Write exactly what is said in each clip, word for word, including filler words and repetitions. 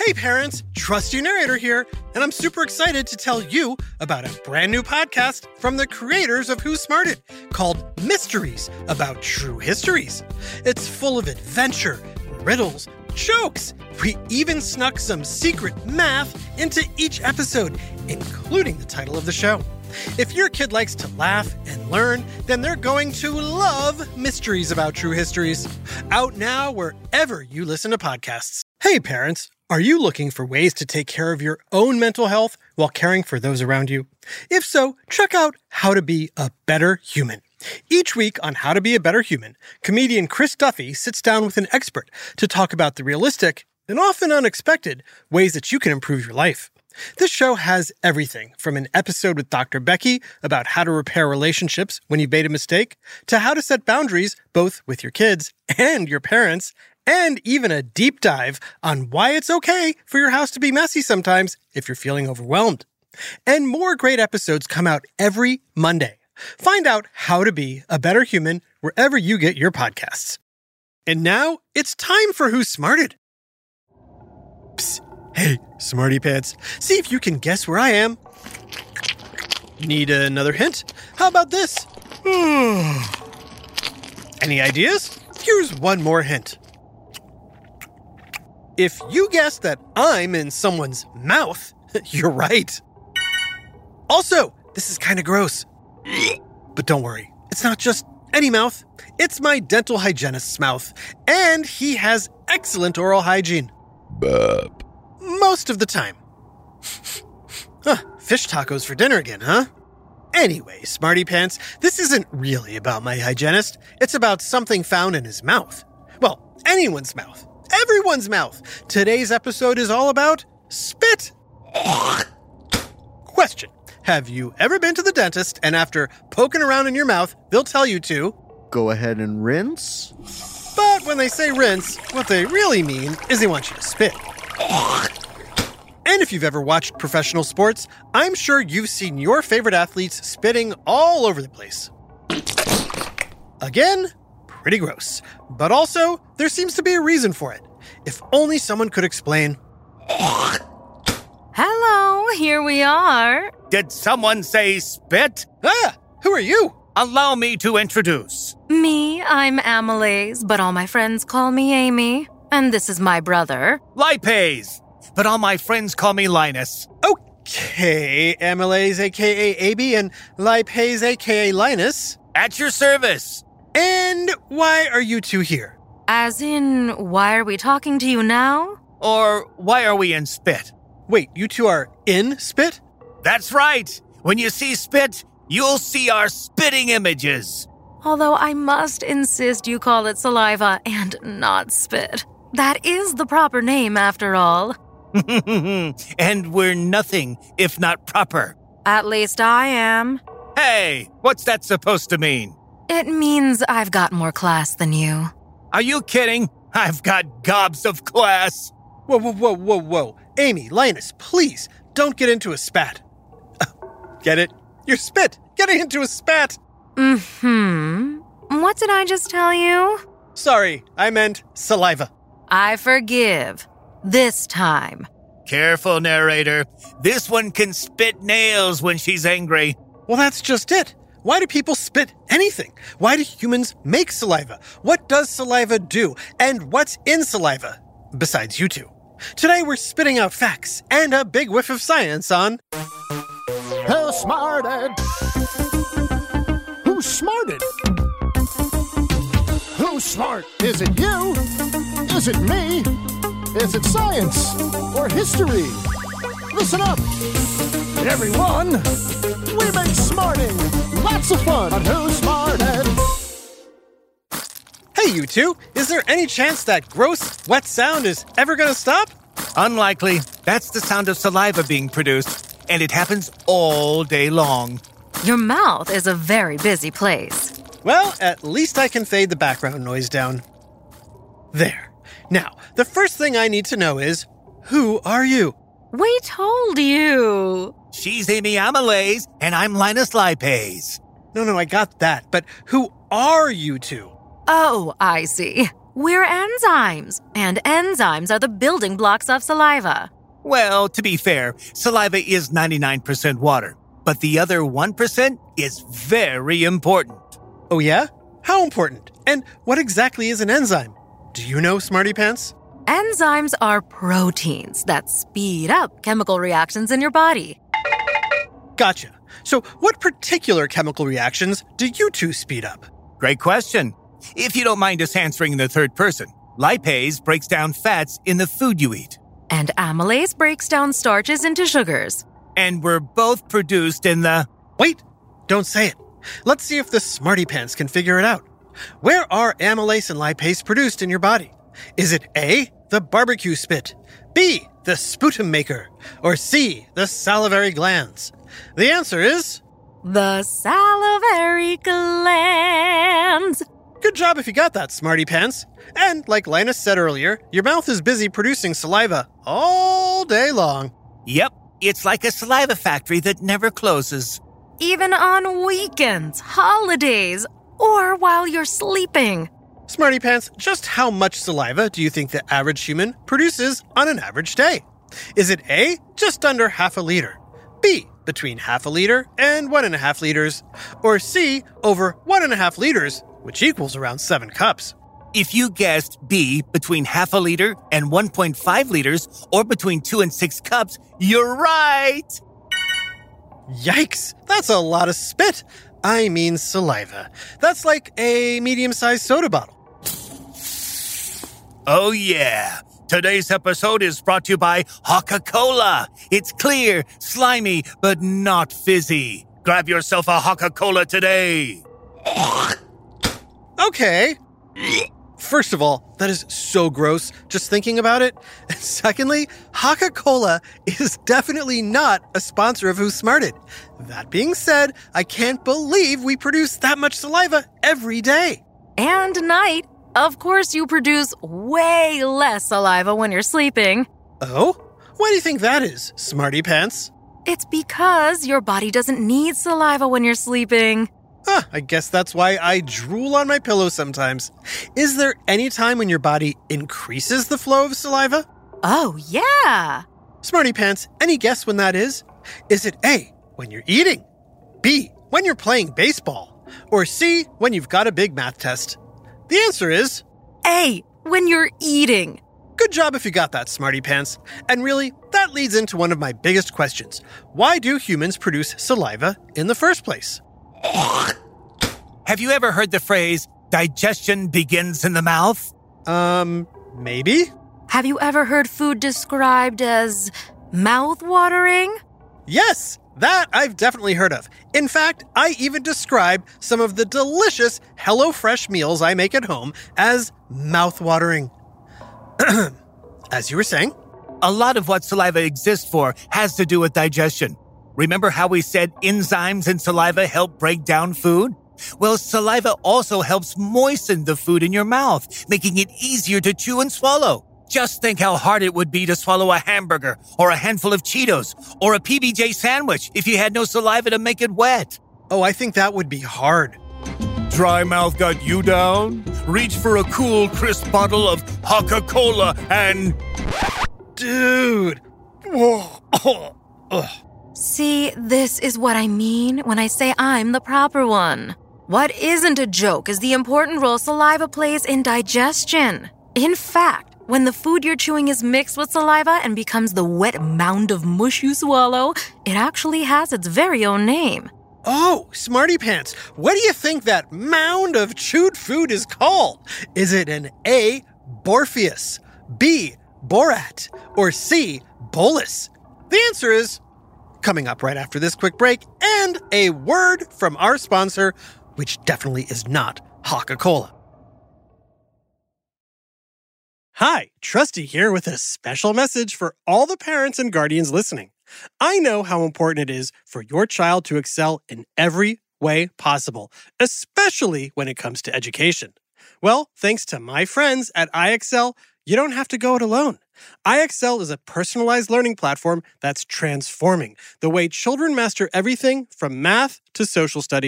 Hey parents, Trusty Narrator here, and I'm super excited to tell you about a brand new podcast from the creators of Who Smarted called Mysteries About True Histories. It's full of adventure, riddles, jokes. We even snuck some secret math into each episode, including the title of the show. If your kid likes to laugh and learn, then they're going to love Mysteries About True Histories. Out now wherever you listen to podcasts. Hey parents, are you looking for ways to take care of your own mental health while caring for those around you? If so, check out How to Be a Better Human. Each week on How to Be a Better Human, comedian Chris Duffy sits down with an expert to talk about the realistic and often unexpected ways that you can improve your life. This show has everything from an episode with Doctor Becky about how to repair relationships when you made a mistake, to how to set boundaries both with your kids and your parents, and even a deep dive on why it's okay for your house to be messy sometimes if you're feeling overwhelmed. And more great episodes come out every Monday. Find out how to be a better human wherever you get your podcasts. And now it's time for Who Smarted. Psst. Hey, Smarty Pants, see if you can guess where I am. Need another hint? How about this? Any ideas? Here's one more hint. If you guess that I'm in someone's mouth, you're right. Also, this is kind of gross. But don't worry, it's not just any mouth. It's my dental hygienist's mouth, and he has excellent oral hygiene. Burp. Most of the time. Huh, fish tacos for dinner again, huh? Anyway, Smarty Pants, this isn't really about my hygienist. It's about something found in his mouth. Well, anyone's mouth. Everyone's mouth. Today's episode is all about spit. Question. Have you ever been to the dentist and after poking around in your mouth, they'll tell you to go ahead and rinse? But when they say rinse, what they really mean is they want you to spit. And if you've ever watched professional sports, I'm sure you've seen your favorite athletes spitting all over the place. Again, pretty gross. But also, there seems to be a reason for it. If only someone could explain. Hello, here we are. Did someone say spit? Ah, who are you? Allow me to introduce. Me, I'm Amylase, but all my friends call me Amy. And this is my brother. Lipase, but all my friends call me Linus. Okay, Amylase, a k a. A B, and Lipase, a k a. Linus. At your service. And why are you two here? As in, why are we talking to you now? Or why are we in spit? Wait, you two are in spit? That's right. When you see spit, you'll see our spitting images. Although I must insist you call it saliva and not spit. That is the proper name, after all. And we're nothing if not proper. At least I am. Hey, what's that supposed to mean? It means I've got more class than you. Are you kidding? I've got gobs of class. Whoa, whoa, whoa, whoa, whoa. Amy, Linus, please, don't get into a spat. Get it? You're spit. Getting into a spat. Mm-hmm. What did I just tell you? Sorry, I meant saliva. I forgive. This time. Careful, narrator. This one can spit nails when she's angry. Well, that's just it. Why do people spit anything? Why do humans make saliva? What does saliva do? And what's in saliva? Besides you two. Today we're spitting out facts and a big whiff of science on... Who smarted? Who smarted? Who's smart? Is it you? Is it me? Is it science or history? Listen up, everyone. We make smarting lots of fun on Who Smarted. Hey, you two. Is there any chance that gross, wet sound is ever going to stop? Unlikely. That's the sound of saliva being produced, and it happens all day long. Your mouth is a very busy place. Well, at least I can fade the background noise down. There. Now, the first thing I need to know is, who are you? We told you. She's Amy Amylase, and I'm Linus Lipase. No, no, I got that. But who are you two? Oh, I see. We're enzymes, and enzymes are the building blocks of saliva. Well, to be fair, saliva is ninety-nine percent water, but the other one percent is very important. Oh yeah? How important? And what exactly is an enzyme? Do you know, Smarty Pants? Enzymes are proteins that speed up chemical reactions in your body. Gotcha. So what particular chemical reactions do you two speed up? Great question. If you don't mind us answering in the third person, lipase breaks down fats in the food you eat. And amylase breaks down starches into sugars. And we're both produced in the... Wait, don't say it. Let's see if the Smarty Pants can figure it out. Where are amylase and lipase produced in your body? Is it A, the barbecue spit, B, the sputum maker, or C, the salivary glands? The answer is... The salivary glands. Good job if you got that, Smarty Pants. And like Linus said earlier, your mouth is busy producing saliva all day long. Yep, it's like a saliva factory that never closes. Even on weekends, holidays, or while you're sleeping. Smarty Pants, just how much saliva do you think the average human produces on an average day? Is it A, just under half a liter, B, between half a liter and one and a half liters, or C, over one and a half liters, which equals around seven cups? If you guessed B, between half a liter and one point five liters, or between two and six cups, you're right! Yikes, that's a lot of spit. I mean saliva. That's like a medium-sized soda bottle. Oh yeah, today's episode is brought to you by Coca-Cola. It's clear, slimy, but not fizzy. Grab yourself a Coca-Cola today. Okay. First of all, that is so gross, just thinking about it. And secondly, Coca-Cola is definitely not a sponsor of Who Smarted. That being said, I can't believe we produce that much saliva every day. And night. Of course, you produce way less saliva when you're sleeping. Oh? Why do you think that is, Smarty Pants? It's because your body doesn't need saliva when you're sleeping. Huh, I guess that's why I drool on my pillow sometimes. Is there any time when your body increases the flow of saliva? Oh, yeah. Smarty Pants, any guess when that is? Is it A, when you're eating, B, when you're playing baseball, or C, when you've got a big math test? The answer is... A, when you're eating. Good job if you got that, Smarty Pants. And really, that leads into one of my biggest questions. Why do humans produce saliva in the first place? Have you ever heard the phrase, digestion begins in the mouth? Um, maybe? Have you ever heard food described as mouth-watering? Yes, that I've definitely heard of. In fact, I even describe some of the delicious HelloFresh meals I make at home as mouth-watering. As you were saying? A lot of what saliva exists for has to do with digestion. Remember how we said enzymes in saliva help break down food? Well, saliva also helps moisten the food in your mouth, making it easier to chew and swallow. Just think how hard it would be to swallow a hamburger or a handful of Cheetos or a P B J sandwich if you had no saliva to make it wet. Oh, I think that would be hard. Dry mouth got you down? Reach for a cool, crisp bottle of Coca-Cola and... Dude. Whoa. Oh. Ugh. See, this is what I mean when I say I'm the proper one. What isn't a joke is the important role saliva plays in digestion. In fact, when the food you're chewing is mixed with saliva and becomes the wet mound of mush you swallow, it actually has its very own name. Oh, Smarty Pants, what do you think that mound of chewed food is called? Is it an A, Borpheus, B, Borat, or C, Bolus? The answer is coming up right after this quick break and a word from our sponsor, which definitely is not Coca-Cola. Hi, Trusty here with a special message for all the parents and guardians listening. I know how important it is for your child to excel in every way possible, especially when it comes to education. Well, thanks to my friends at iExcel, you don't have to go it alone. iExcel is a personalized learning platform that's transforming the way children master everything from math to social studies.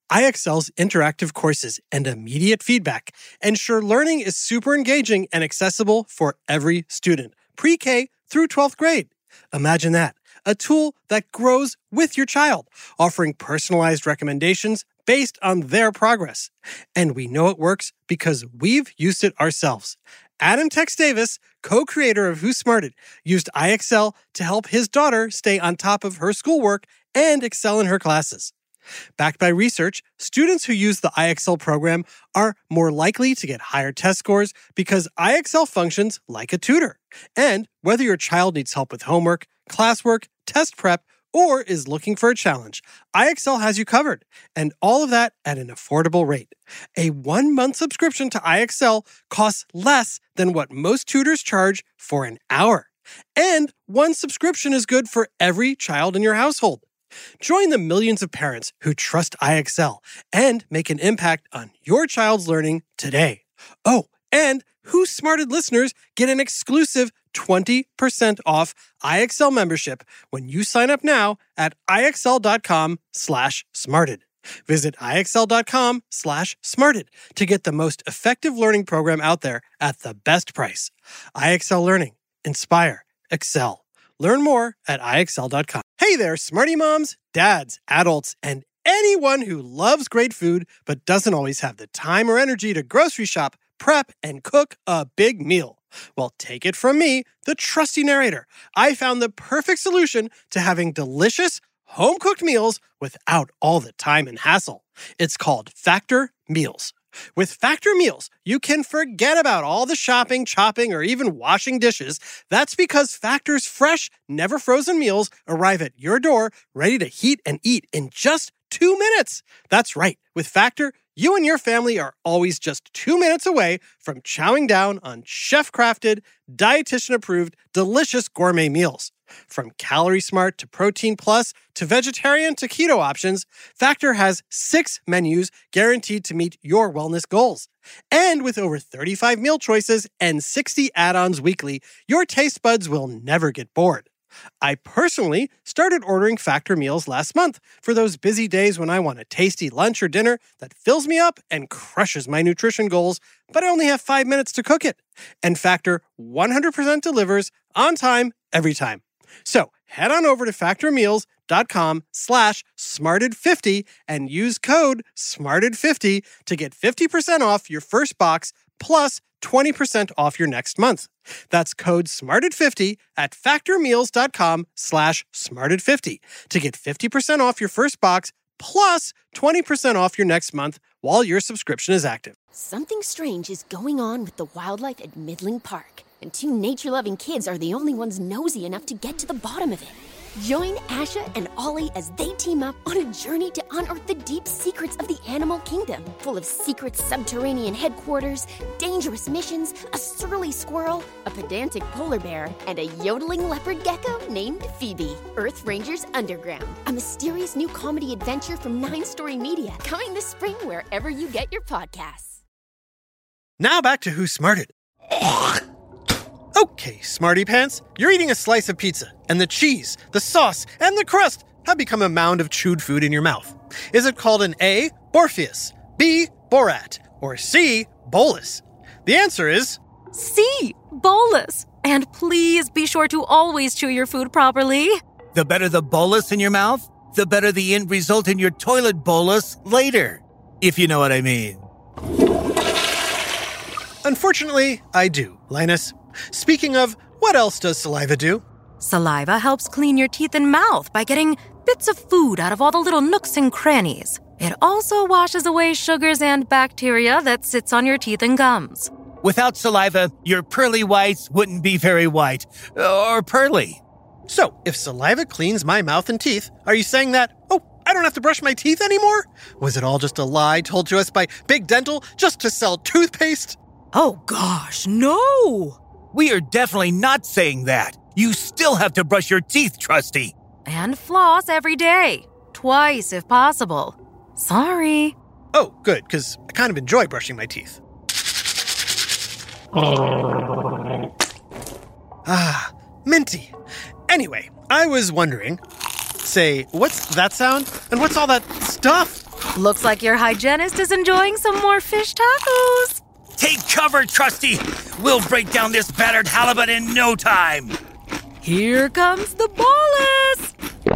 I X L's interactive courses and immediate feedback ensure learning is super engaging and accessible for every student, pre-K through twelfth grade. Imagine that, a tool that grows with your child, offering personalized recommendations based on their progress. And we know it works because we've used it ourselves. Adam Tex Davis, co-creator of Who Smarted, used I X L to help his daughter stay on top of her schoolwork and excel in her classes. Backed by research, students who use the I X L program are more likely to get higher test scores because I X L functions like a tutor. And whether your child needs help with homework, classwork, test prep, or is looking for a challenge, I X L has you covered, and all of that at an affordable rate. A one-month subscription to I X L costs less than what most tutors charge for an hour. And one subscription is good for every child in your household. Join the millions of parents who trust I X L and make an impact on your child's learning today. Oh, and Who Smarted listeners get an exclusive twenty percent off I X L membership when you sign up now at IXL.com slash smarted. Visit IXL.com slash smarted to get the most effective learning program out there at the best price. I X L Learning. Inspire. Excel. Learn more at I X L dot com. Hey there, smarty moms, dads, adults, and anyone who loves great food but doesn't always have the time or energy to grocery shop, prep, and cook a big meal. Well, take it from me, the trusty narrator. I found the perfect solution to having delicious, home-cooked meals without all the time and hassle. It's called Factor Meals. With Factor Meals, you can forget about all the shopping, chopping, or even washing dishes. That's because Factor's fresh, never frozen meals arrive at your door, ready to heat and eat in just two minutes. That's right. With Factor, you and your family are always just two minutes away from chowing down on chef-crafted, dietitian-approved, delicious gourmet meals. From Calorie Smart to Protein Plus to vegetarian to keto options, Factor has six menus guaranteed to meet your wellness goals. And with over thirty-five meal choices and sixty add-ons weekly, your taste buds will never get bored. I personally started ordering Factor meals last month for those busy days when I want a tasty lunch or dinner that fills me up and crushes my nutrition goals, but I only have five minutes to cook it. And Factor one hundred percent delivers on time, every time. So head on over to factormeals.com slash smarted50 and use code smarted fifty to get fifty percent off your first box plus twenty percent off your next month. That's code smarted fifty at factormeals.com slash smarted50 to get fifty percent off your first box plus twenty percent off your next month while your subscription is active. Something strange is going on with the wildlife at Midland Park, and two nature-loving kids are the only ones nosy enough to get to the bottom of it. Join Asha and Ollie as they team up on a journey to unearth the deep secrets of the animal kingdom, full of secret subterranean headquarters, dangerous missions, a surly squirrel, a pedantic polar bear, and a yodeling leopard gecko named Phoebe. Earth Rangers Underground, a mysterious new comedy adventure from Nine Story Media, coming this spring wherever you get your podcasts. Now back to Who Smarted. Okay, Smarty Pants, you're eating a slice of pizza, and the cheese, the sauce, and the crust have become a mound of chewed food in your mouth. Is it called an A, Borpheus, B, Borat, or C, Bolus? The answer is... C, bolus. And please be sure to always chew your food properly. The better the bolus in your mouth, the better the end result in your toilet bolus later, if you know what I mean. Unfortunately, I do, Linus. Speaking of, what else does saliva do? Saliva helps clean your teeth and mouth by getting bits of food out of all the little nooks and crannies. It also washes away sugars and bacteria that sits on your teeth and gums. Without saliva, your pearly whites wouldn't be very white, or pearly. So, if saliva cleans my mouth and teeth, are you saying that, oh, I don't have to brush my teeth anymore? Was it all just a lie told to us by Big Dental just to sell toothpaste? Oh gosh, no! We are definitely not saying that. You still have to brush your teeth, Trusty. And floss every day. Twice if possible. Sorry. Oh, good, because I kind of enjoy brushing my teeth. Ah, minty. Anyway, I was wondering, say, what's that sound? And what's all that stuff? Looks like your hygienist is enjoying some more fish tacos. Take cover, Trusty. We'll break down this battered halibut in no time. Here comes the bolus.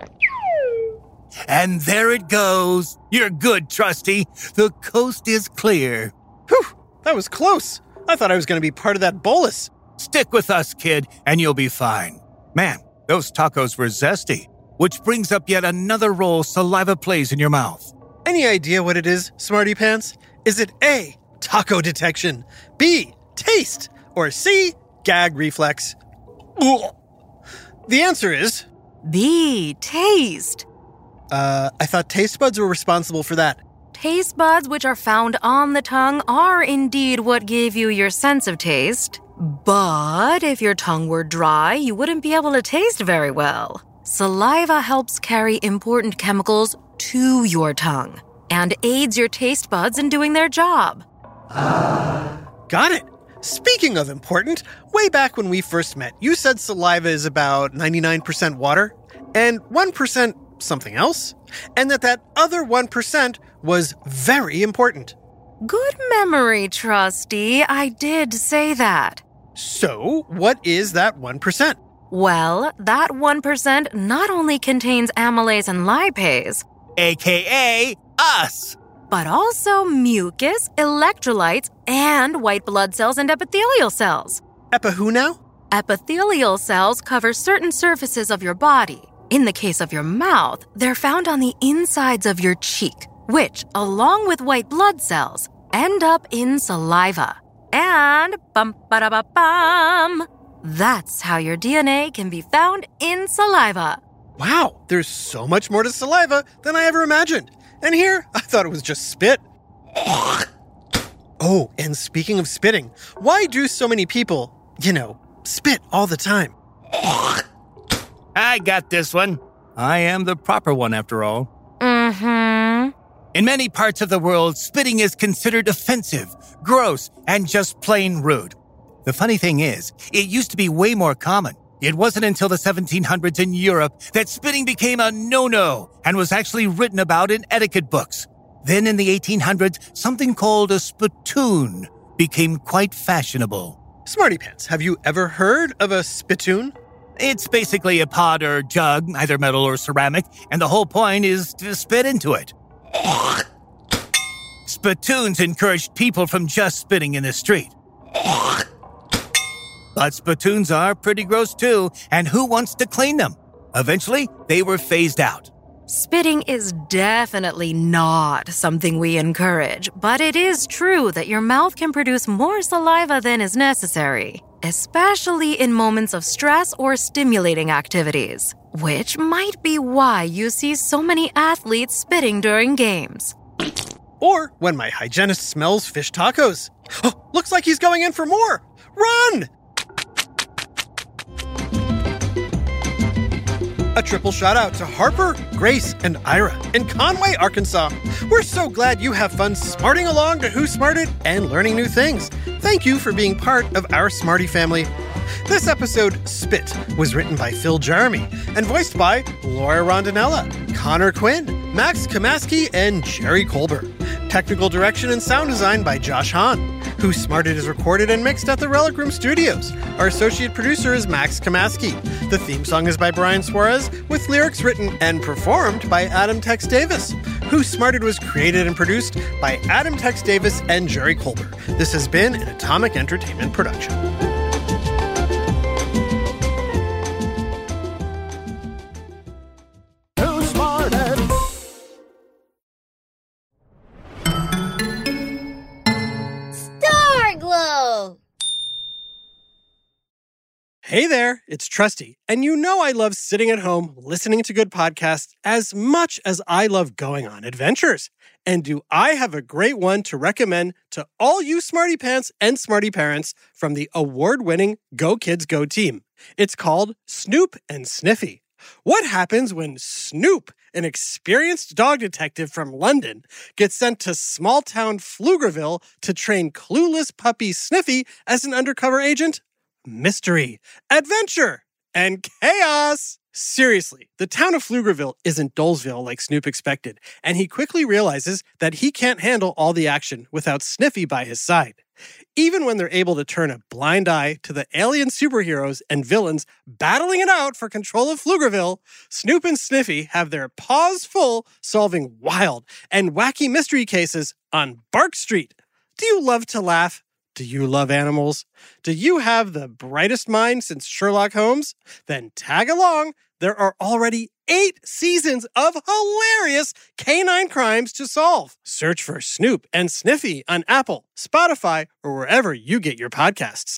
And there it goes. You're good, Trusty. The coast is clear. Whew, that was close. I thought I was going to be part of that bolus. Stick with us, kid, and you'll be fine. Man, those tacos were zesty, which brings up yet another role saliva plays in your mouth. Any idea what it is, Smarty Pants? Is it A, taco detection, B, taste, or C, gag reflex? Ugh. The answer is... B, taste. Uh, I thought taste buds were responsible for that. Taste buds, which are found on the tongue, are indeed what gave you your sense of taste. But if your tongue were dry, you wouldn't be able to taste very well. Saliva helps carry important chemicals to your tongue and aids your taste buds in doing their job. Got it. Speaking of important, way back when we first met, you said saliva is about ninety-nine percent water and one percent something else, and that that other one percent was very important. Good memory, Trusty. I did say that. So, what is that one percent? Well, that one percent not only contains amylase and lipase, A K A us. but also mucus, electrolytes, and white blood cells and epithelial cells. Epa who now? Epithelial cells cover certain surfaces of your body. In the case of your mouth, they're found on the insides of your cheek, which, along with white blood cells, end up in saliva. And bum ba da ba bum. That's how your D N A can be found in saliva. Wow, there's so much more to saliva than I ever imagined. And here, I thought it was just spit. Oh, and speaking of spitting, why do so many people, you know, spit all the time? I got this one. I am the proper one, after all. Mm-hmm. In many parts of the world, spitting is considered offensive, gross, and just plain rude. The funny thing is, it used to be way more common. It wasn't until the seventeen hundreds in Europe that spitting became a no-no and was actually written about in etiquette books. Then in the eighteen hundreds, something called a spittoon became quite fashionable. Smarty Pants, have you ever heard of a spittoon? It's basically a pot or jug, either metal or ceramic, and the whole point is to spit into it. Spittoons encouraged people from just spitting in the street. But spittoons are pretty gross too, and who wants to clean them? Eventually, they were phased out. Spitting is definitely not something we encourage, but it is true that your mouth can produce more saliva than is necessary, especially in moments of stress or stimulating activities, which might be why you see so many athletes spitting during games. Or when my hygienist smells fish tacos. Oh, looks like he's going in for more. Run! A triple shout out to Harper, Grace, and Ira in Conway, Arkansas. We're so glad you have fun smarting along to Who Smarted and learning new things. Thank you for being part of our Smarty family. This episode, Spit, was written by Phil Jeremy and voiced by Laura Rondinella, Connor Quinn, Max Kamaski, and Jerry Colbert. Technical direction and sound design by Josh Hahn. Who Smarted is recorded and mixed at the Relic Room Studios. Our associate producer is Max Kamaski. The theme song is by Brian Suarez, with lyrics written and performed by Adam Tex Davis. Who Smarted was created and produced by Adam Tex Davis and Jerry Colbert. This has been an Atomic Entertainment production. Who Smarted? Starglow! Hey there, it's Trusty, and you know I love sitting at home listening to good podcasts as much as I love going on adventures. And do I have a great one to recommend to all you Smarty Pants and Smarty Parents from the award-winning Go Kids Go team. It's called Snoop and Sniffy. What happens when Snoop, an experienced dog detective from London, gets sent to small-town Pflugerville to train clueless puppy Sniffy as an undercover agent? Mystery, adventure, and chaos! Seriously, the town of Pflugerville isn't Dolesville like Snoop expected, and he quickly realizes that he can't handle all the action without Sniffy by his side. Even when they're able to turn a blind eye to the alien superheroes and villains battling it out for control of Pflugerville, Snoop and Sniffy have their paws full solving wild and wacky mystery cases on Bark Street. Do you love to laugh? Do you love animals? Do you have the brightest mind since Sherlock Holmes? Then tag along. There are already eight seasons of hilarious canine crimes to solve. Search for Snoop and Sniffy on Apple, Spotify, or wherever you get your podcasts.